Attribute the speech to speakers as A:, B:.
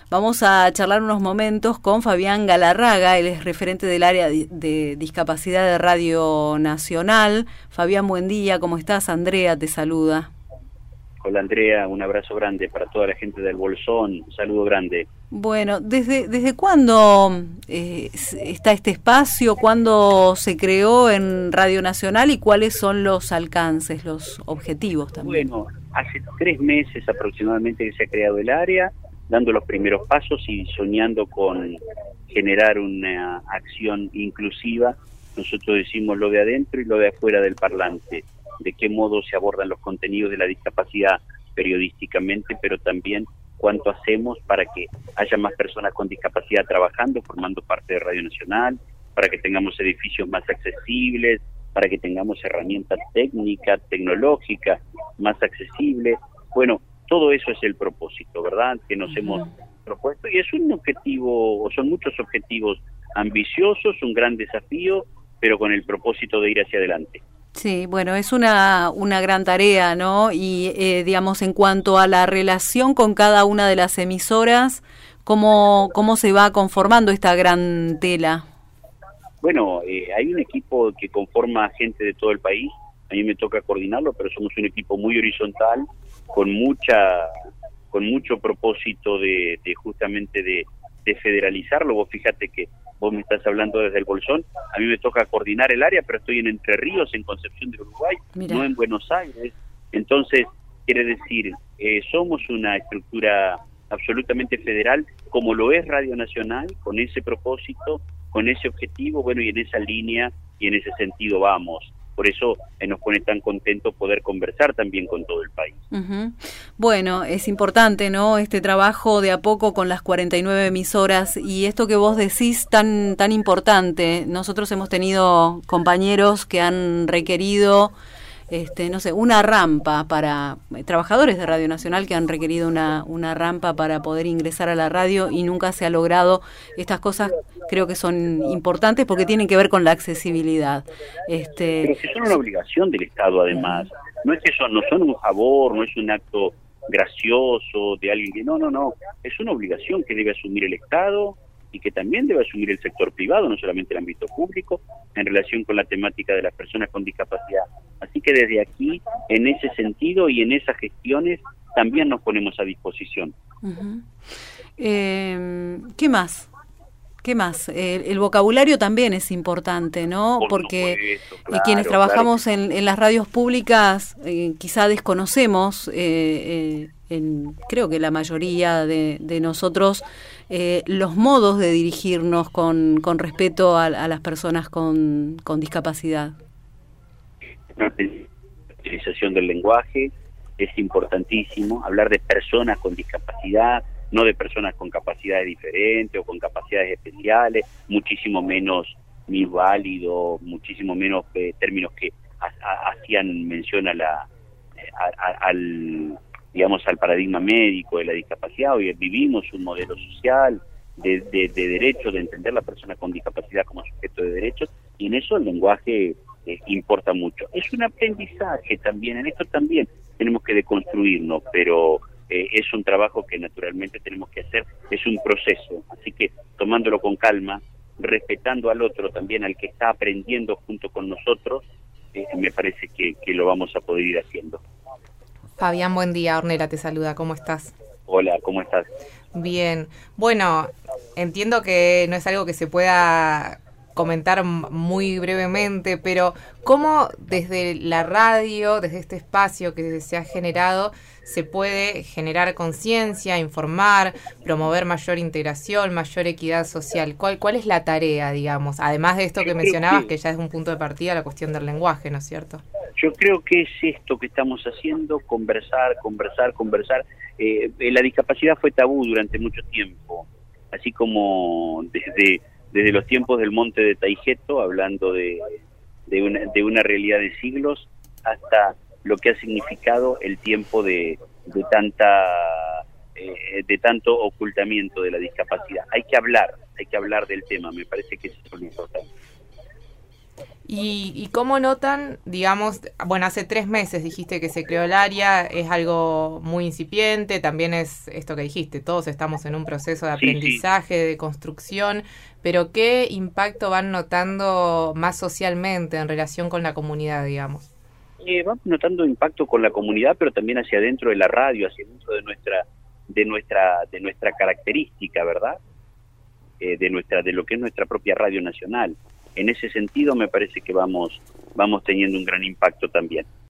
A: Vamos a charlar unos momentos con Fabián Galarraga, él es referente del área de discapacidad de Radio Nacional. Fabián, buen día, ¿cómo estás? Andrea te saluda.
B: Hola Andrea, un abrazo grande para toda la gente del Bolsón, un saludo grande.
A: Bueno, ¿desde cuándo está este espacio? ¿Cuándo se creó en Radio Nacional y cuáles son los alcances, los objetivos también?
B: Bueno, hace 3 meses aproximadamente que se ha creado el área, dando los primeros pasos y soñando con generar una acción inclusiva. Nosotros decimos lo de adentro y lo de afuera del parlante, de qué modo se abordan los contenidos de la discapacidad periodísticamente, pero también cuánto hacemos para que haya más personas con discapacidad trabajando, formando parte de Radio Nacional, para que tengamos edificios más accesibles, para que tengamos herramientas técnicas, tecnológicas más accesibles. Bueno, todo eso es el propósito, ¿verdad?, que nos hemos propuesto, y es un objetivo, o son muchos objetivos ambiciosos, un gran desafío, pero con el propósito de ir hacia adelante.
A: Sí, bueno, es una gran tarea, ¿no? Y digamos, en cuanto a la relación con cada una de las emisoras, ¿cómo se va conformando esta gran tela?
B: Bueno, hay un equipo que conforma gente de todo el país. A mí me toca coordinarlo, pero somos un equipo muy horizontal, con mucho propósito de justamente de federalizarlo. Vos fíjate que vos me estás hablando desde el Bolsón, a mí me toca coordinar el área, pero estoy en Entre Ríos, en Concepción del Uruguay, Mirá. No en Buenos Aires. Entonces, quiere decir, somos una estructura absolutamente federal, como lo es Radio Nacional, con ese propósito, con ese objetivo, bueno, y en esa línea y en ese sentido vamos. Por eso nos pone tan contentos poder conversar también con todo el país.
A: Uh-huh. Bueno, es importante, ¿no?, este trabajo de a poco con las 49 emisoras, y esto que vos decís tan importante. Nosotros hemos tenido compañeros que han requerido no sé, una rampa para trabajadores de Radio Nacional que han requerido una rampa para poder ingresar a la radio, y nunca se ha logrado. Estas cosas creo que son importantes porque tienen que ver con la accesibilidad.
B: Pero que son una obligación del Estado, además. No es que no son un favor, no es un acto gracioso de alguien que... No. Es una obligación que debe asumir el Estado y que también debe asumir el sector privado, no solamente el ámbito público, en relación con la temática de las personas con discapacidad. Así que desde aquí, en ese sentido y en esas gestiones, también nos ponemos a disposición.
A: Uh-huh. ¿Qué más? ¿Qué más? El vocabulario también es importante, ¿no? Porque claro, quienes trabajamos en las radios públicas quizá desconocemos, creo que la mayoría de nosotros, los modos de dirigirnos con respeto a las personas con discapacidad.
B: La utilización del lenguaje es importantísimo, hablar de personas con discapacidad, no de personas con capacidades diferentes o con capacidades especiales, muchísimo menos minusválido, muchísimo menos términos que hacían mención al paradigma médico de la discapacidad. Hoy vivimos un modelo social de derecho, de entender a la persona con discapacidad como sujeto de derechos, y en eso el lenguaje importa mucho. Es un aprendizaje también, en esto también tenemos que deconstruirnos, pero es un trabajo que naturalmente tenemos que hacer, es un proceso, así que tomándolo con calma, respetando al otro también, al que está aprendiendo junto con nosotros, me parece que lo vamos a poder ir haciendo.
C: Fabián, buen día. Ornella te saluda, ¿cómo estás?
B: Hola, ¿cómo estás?
C: Bien. Bueno, entiendo que no es algo que se pueda comentar muy brevemente, pero ¿cómo desde la radio, desde este espacio que se ha generado, se puede generar conciencia, informar, promover mayor integración, mayor equidad social? ¿Cuál es la tarea, digamos? Además de esto que mencionabas, que ya es un punto de partida, la cuestión del lenguaje, ¿no es cierto?
B: Yo creo que es esto que estamos haciendo, conversar. La discapacidad fue tabú durante mucho tiempo, así como desde los tiempos del Monte de Taijeto, hablando de una realidad de siglos, hasta lo que ha significado el tiempo de tanto ocultamiento de la discapacidad. Hay que hablar del tema, me parece que eso es lo importante.
C: ¿Y cómo notan, digamos, bueno, hace 3 meses dijiste que se creó el área, es algo muy incipiente, también es esto que dijiste, todos estamos en un proceso de aprendizaje, de construcción, pero ¿qué impacto van notando más socialmente en relación con la comunidad, digamos?
B: Vamos notando impacto con la comunidad, pero también hacia adentro de la radio, hacia adentro de nuestra característica, ¿verdad? De lo que es nuestra propia radio nacional. En ese sentido me parece que vamos teniendo un gran impacto también.